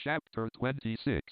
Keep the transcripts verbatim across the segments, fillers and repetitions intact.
Chapter twenty-six.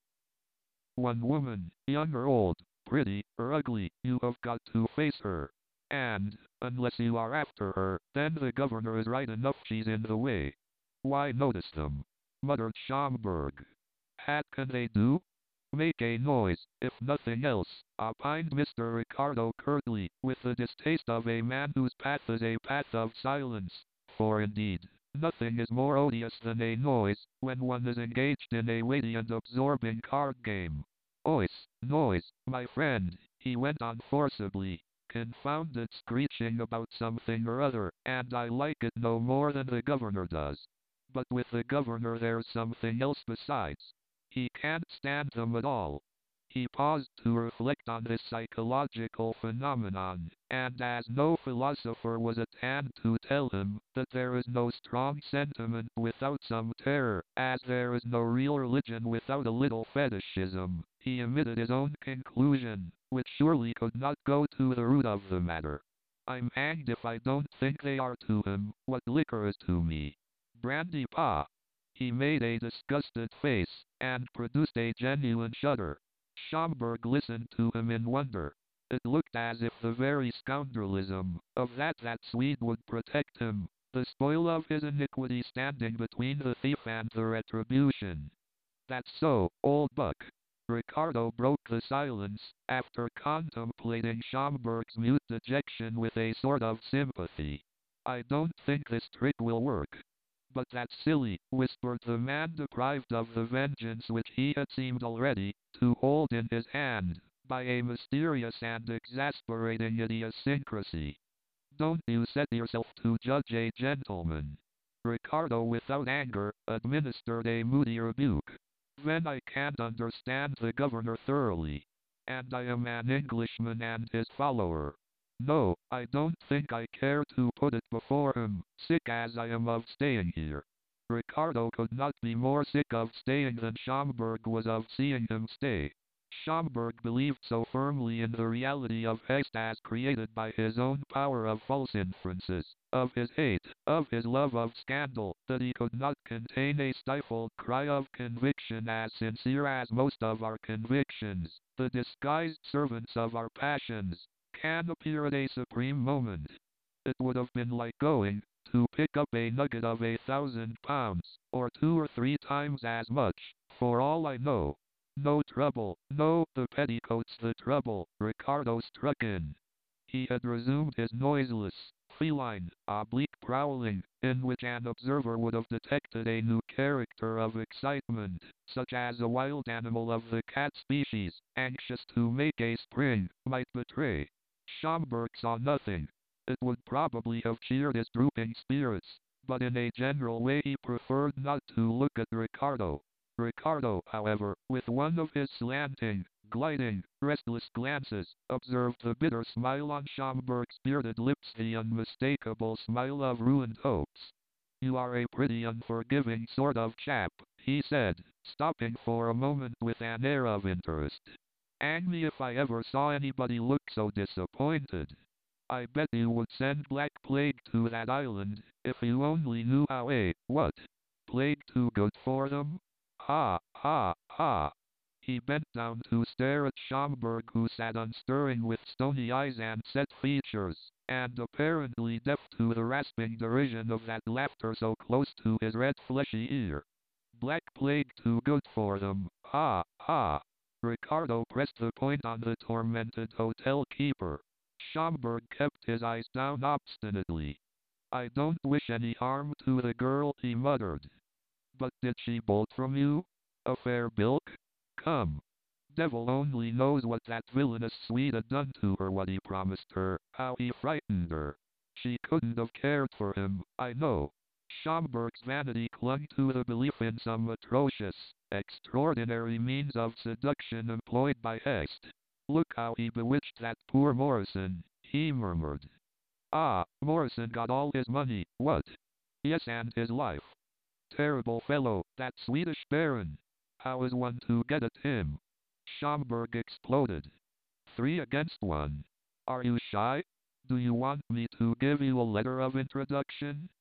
One woman, young or old, pretty or ugly, you have got to face her. And, unless you are after her, then the governor is right enough, she's in the way. Why notice them? Muttered Schomburg. Hat can they do? Make a noise, if nothing else, opined Mister Ricardo curtly, with the distaste of a man whose path is a path of silence. For indeed, nothing is more odious than a noise, when one is engaged in a weighty and absorbing card game. Ois, noise, my friend, he went on forcibly. Confounded screeching about something or other, and I like it no more than the governor does. But with the governor there's something else besides. He can't stand them at all. He paused to reflect on this psychological phenomenon, and as no philosopher was at hand to tell him that there is no strong sentiment without some terror, as there is no real religion without a little fetishism, he emitted his own conclusion, which surely could not go to the root of the matter. I'm hanged if I don't think they are to him what liquor is to me. Brandy, pa! He made a disgusted face, and produced a genuine shudder. Schomburg listened to him in wonder. It looked as if the very scoundrelism of that that Swede would protect him, the spoil of his iniquity standing between the thief and the retribution. That's so, old buck. Ricardo broke the silence, after contemplating Schomburg's mute dejection with a sort of sympathy. I don't think this trick will work. But that's silly, whispered the man, deprived of the vengeance which he had seemed already to hold in his hand, by a mysterious and exasperating idiosyncrasy. Don't you set yourself to judge a gentleman. Ricardo, without anger, administered a moody rebuke. Then I can't understand the governor thoroughly. And I am an Englishman and his follower. No, I don't think I care to put it before him, sick as I am of staying here. Ricardo could not be more sick of staying than Schomburg was of seeing him stay. Schomburg believed so firmly in the reality of Hext as created by his own power of false inferences, of his hate, of his love of scandal, that he could not contain a stifled cry of conviction as sincere as most of our convictions, the disguised servants of our passions, can appear at a supreme moment. It would have been like going to pick up a nugget of a thousand pounds, or two or three times as much, for all I know. No trouble, no, the petticoats the trouble, Ricardo struck in. He had resumed his noiseless, feline, oblique prowling, in which an observer would have detected a new character of excitement, such as a wild animal of the cat species, anxious to make a spring, might betray. Schomburg saw nothing. It would probably have cheered his drooping spirits, but in a general way he preferred not to look at Ricardo. Ricardo, however, with one of his slanting, gliding, restless glances, observed the bitter smile on Schomburg's bearded lips, the unmistakable smile of ruined hopes. You are a pretty unforgiving sort of chap, he said, stopping for a moment with an air of interest. Hang me if I ever saw anybody look so disappointed. I bet you would send Black Plague to that island, if you only knew how. A what? Plague too good for them? Ha, ha, ha. He bent down to stare at Schomburg, who sat unstirring with stony eyes and set features, and apparently deaf to the rasping derision of that laughter so close to his red fleshy ear. Black Plague too good for them, ha, ha. Ricardo pressed the point on the tormented hotel keeper. Schomburg kept his eyes down obstinately. I don't wish any harm to the girl, he muttered. But did she bolt from you? A fair bilk? Come. Devil only knows what that villainous Swede had done to her, what he promised her, how he frightened her. She couldn't have cared for him, I know. Schomburg's vanity clung to the belief in some atrocious, extraordinary means of seduction employed by Hext. Look how he bewitched that poor Morrison, he murmured. Ah, Morrison got all his money, what? Yes, and his life. Terrible fellow, that Swedish Baron. How is one to get at him? Schomburg exploded. Three against one. Are you shy? Do you want me to give you a letter of introduction?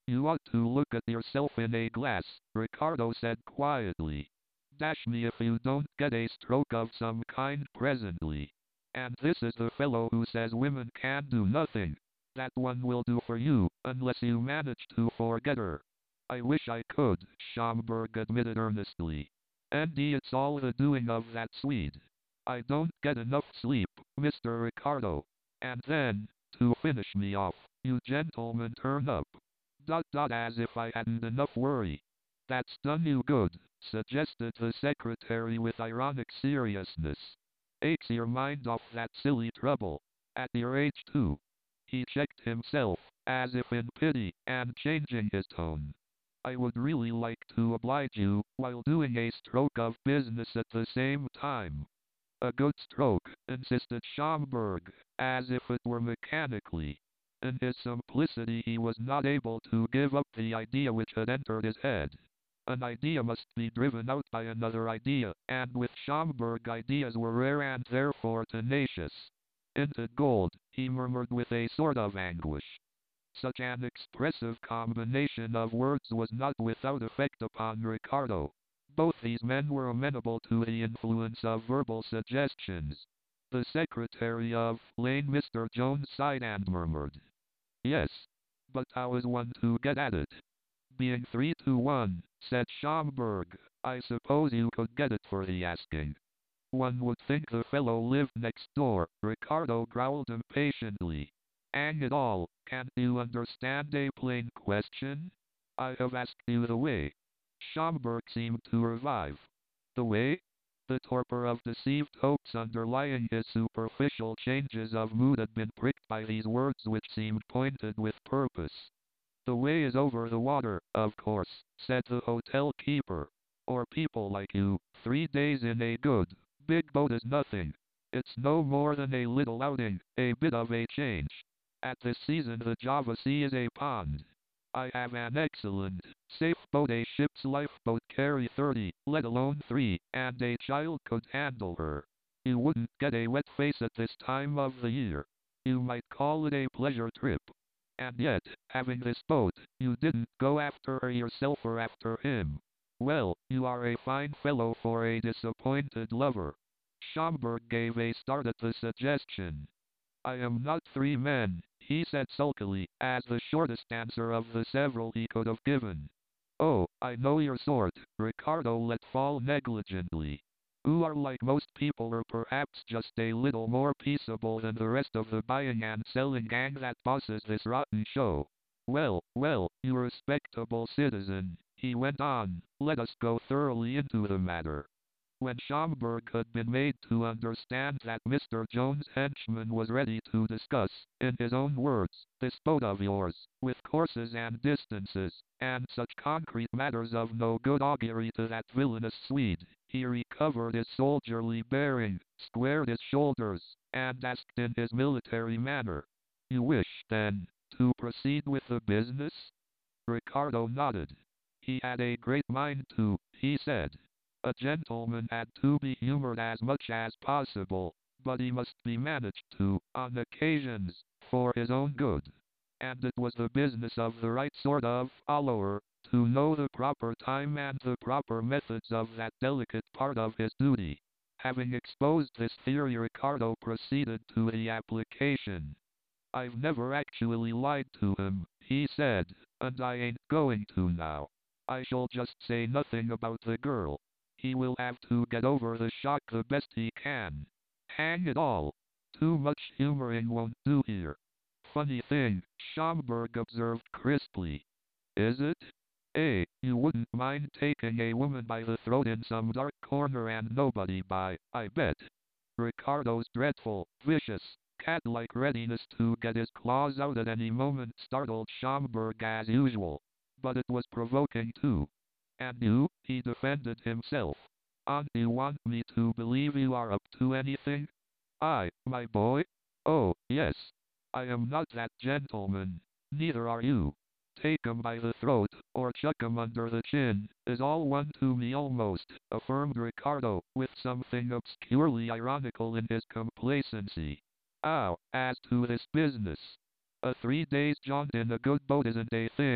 You ought to look at yourself in a glass, Ricardo said quietly. Dash me if you don't get a stroke of some kind presently. And this is the fellow who says women can do nothing. That one will do for you, unless you manage to forget her. I wish I could, Schomburg admitted earnestly. And it's all the doing of that Swede. I don't get enough sleep, Mister Ricardo. And then, to finish me off, you gentlemen turn up. Dot dot as if I hadn't enough worry. That's done you good, suggested the secretary with ironic seriousness. Aches your mind off that silly trouble. At your age too. He checked himself, as if in pity, and changing his tone. I would really like to oblige you, while doing a stroke of business at the same time. A good stroke, insisted Schomburg, as if it were mechanically. In his simplicity he was not able to give up the idea which had entered his head. An idea must be driven out by another idea, and with Schomburg ideas were rare and therefore tenacious. Into gold, he murmured with a sort of anguish. Such an expressive combination of words was not without effect upon Ricardo. Both these men were amenable to the influence of verbal suggestions. The secretary of Lane, Mister Jones, sighed and murmured. Yes. But how is one to get at it? Being three to one, said Schomburg, I suppose you could get it for the asking. One would think the fellow lived next door, Ricardo growled impatiently. Hang it all, can't you understand a plain question? I have asked you the way. Schomburg seemed to revive. The way? The torpor of deceived hopes underlying his superficial changes of mood had been pricked by these words which seemed pointed with purpose. The way is over the water, of course, said the hotel keeper. Or people like you, three days in a good, big boat is nothing. It's no more than a little outing, a bit of a change. At this season the Java Sea is a pond. I have an excellent, safe boat. A ship's lifeboat carry thirty, let alone three, and a child could handle her. You wouldn't get a wet face at this time of the year. You might call it a pleasure trip. And yet, having this boat, you didn't go after her yourself or after him. Well, you are a fine fellow for a disappointed lover. Schomburg gave a start at the suggestion. I am not three men, he said sulkily, as the shortest answer of the several he could have given. Oh, I know your sort, Ricardo let fall negligently. Who are like most people or perhaps just a little more peaceable than the rest of the buying and selling gang that bosses this rotten show. Well, well, you respectable citizen, he went on, let us go thoroughly into the matter. When Schomburg had been made to understand that Mister Jones' henchman was ready to discuss, in his own words, this boat of yours, with courses and distances, and such concrete matters of no good augury to that villainous Swede, he recovered his soldierly bearing, squared his shoulders, and asked in his military manner, You wish, then, to proceed with the business? Ricardo nodded. He had a great mind to, he said. A gentleman had to be humored as much as possible, but he must be managed to, on occasions, for his own good. And it was the business of the right sort of follower, to know the proper time and the proper methods of that delicate part of his duty. Having exposed this theory, Ricardo proceeded to the application. I've never actually lied to him, he said, and I ain't going to now. I shall just say nothing about the girl. He will have to get over the shock the best he can. Hang it all. Too much humoring won't do here. Funny thing, Schomburg observed crisply. Is it? Eh, you wouldn't mind taking a woman by the throat in some dark corner and nobody by, I bet. Ricardo's dreadful, vicious, cat-like readiness to get his claws out at any moment startled Schomburg as usual. But it was provoking too. And you, he defended himself. And you want me to believe you are up to anything? I, my boy? Oh, yes. I am not that gentleman. Neither are you. Take 'em by the throat, or chuck 'em under the chin, is all one to me almost, affirmed Ricardo, with something obscurely ironical in his complacency. Now, as to this business. A three days jaunt in a good boat isn't a thing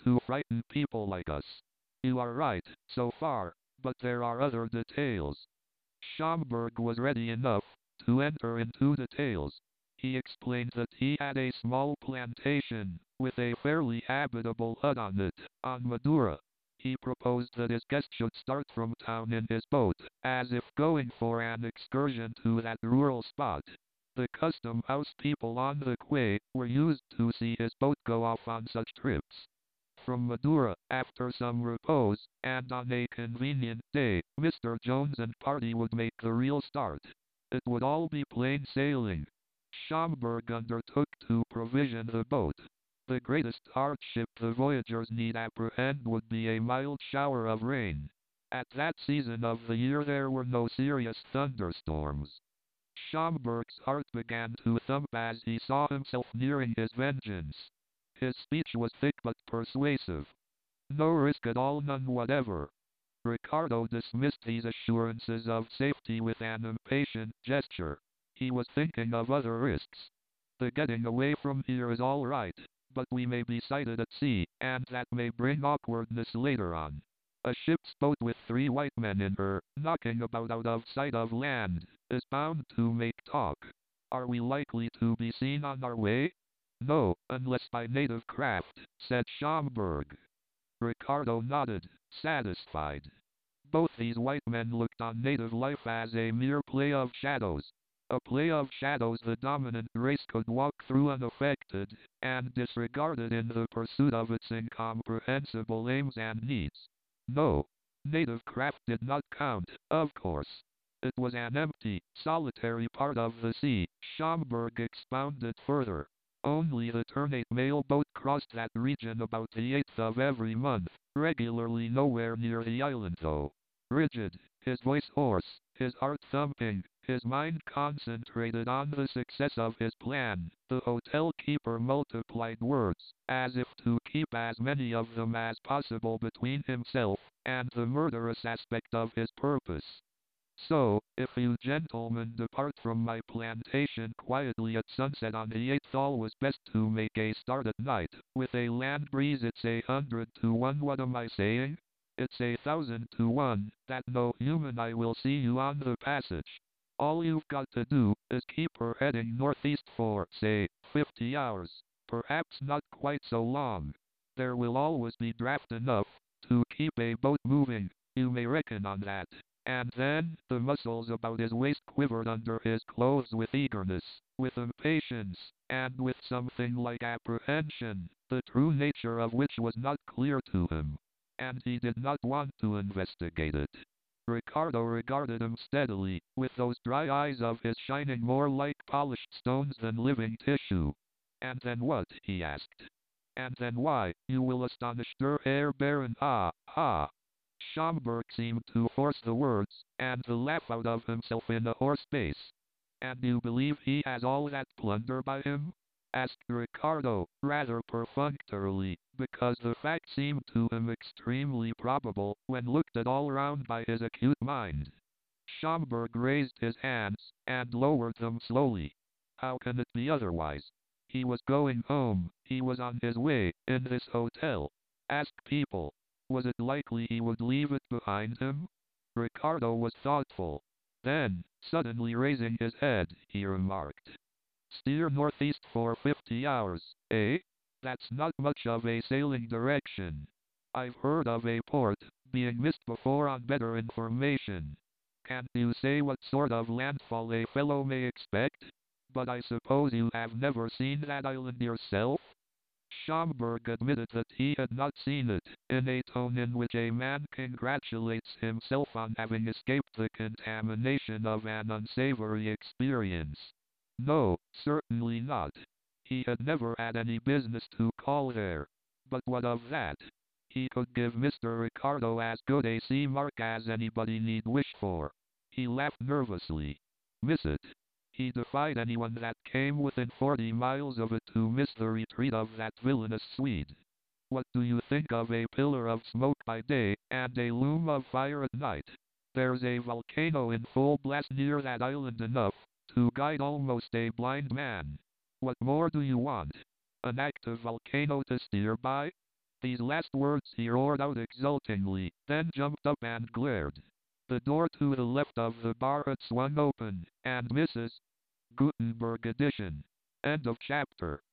to frighten people like us. You are right, so far, but there are other details. Schomburg was ready enough to enter into details. He explained that he had a small plantation, with a fairly habitable hut on it, on Madura. He proposed that his guest should start from town in his boat, as if going for an excursion to that rural spot. The custom house people on the quay were used to see his boat go off on such trips. From Madura, after some repose, and on a convenient day, Mister Jones and party would make the real start. It would all be plain sailing. Schomburg undertook to provision the boat. The greatest hardship the voyagers need apprehend would be a mild shower of rain. At that season of the year there were no serious thunderstorms. Schomburg's heart began to thump as he saw himself nearing his vengeance. His speech was thick but persuasive. No risk at all, none whatever. Ricardo dismissed these assurances of safety with an impatient gesture. He was thinking of other risks. The getting away from here is all right, but we may be sighted at sea, and that may bring awkwardness later on. A ship's boat with three white men in her, knocking about out of sight of land, is bound to make talk. Are we likely to be seen on our way? No, unless by native craft, said Schomburg. Ricardo nodded, satisfied. Both these white men looked on native life as a mere play of shadows. A play of shadows the dominant race could walk through unaffected, and disregarded in the pursuit of its incomprehensible aims and needs. No, native craft did not count, of course. It was an empty, solitary part of the sea. Schomburg expounded further. Only the Ternate mail boat crossed that region about the eighth of every month, regularly nowhere near the island though. Rigid, his voice hoarse, his heart thumping, his mind concentrated on the success of his plan, the hotel keeper multiplied words, as if to keep as many of them as possible between himself and the murderous aspect of his purpose. So, if you gentlemen depart from my plantation quietly at sunset on the eighth, always best to make a start at night. With a land breeze it's a hundred to one, what am I saying? It's a thousand to one, that no human eye will see you on the passage. All you've got to do, is keep her heading northeast for, say, fifty hours. Perhaps not quite so long. There will always be draft enough, to keep a boat moving, you may reckon on that. And then, the muscles about his waist quivered under his clothes with eagerness, with impatience, and with something like apprehension, the true nature of which was not clear to him. And he did not want to investigate it. Ricardo regarded him steadily, with those dry eyes of his shining more like polished stones than living tissue. And then what? He asked. And then why, you will astonish der Herr Baron. Ah, ah. Schomburg seemed to force the words, and to laugh out of himself in a hoarse bass. And you believe he has all that plunder by him? Asked Ricardo, rather perfunctorily, because the fact seemed to him extremely probable, when looked at all round by his acute mind. Schomburg raised his hands, and lowered them slowly. How can it be otherwise? He was going home, he was on his way, in this hotel. Ask people. Was it likely he would leave it behind him? Ricardo was thoughtful. Then, suddenly raising his head, he remarked, steer northeast for fifty hours, eh? That's not much of a sailing direction. I've heard of a port being missed before on better information. Can't you say what sort of landfall a fellow may expect? But I suppose you have never seen that island yourself? Schomburg admitted that he had not seen it, in a tone in which a man congratulates himself on having escaped the contamination of an unsavory experience. No, certainly not. He had never had any business to call there. But what of that? He could give Mister Ricardo as good a sea mark as anybody need wish for. He laughed nervously. Miss it? He defied anyone that came within forty miles of it to miss the retreat of that villainous Swede. What do you think of a pillar of smoke by day, and a loom of fire at night? There's a volcano in full blast near that island, enough to guide almost a blind man. What more do you want? An active volcano to steer by? These last words he roared out exultingly, then jumped up and glared. The door to the left of the bar had swung open, and Missus Gutenberg edition. End of chapter.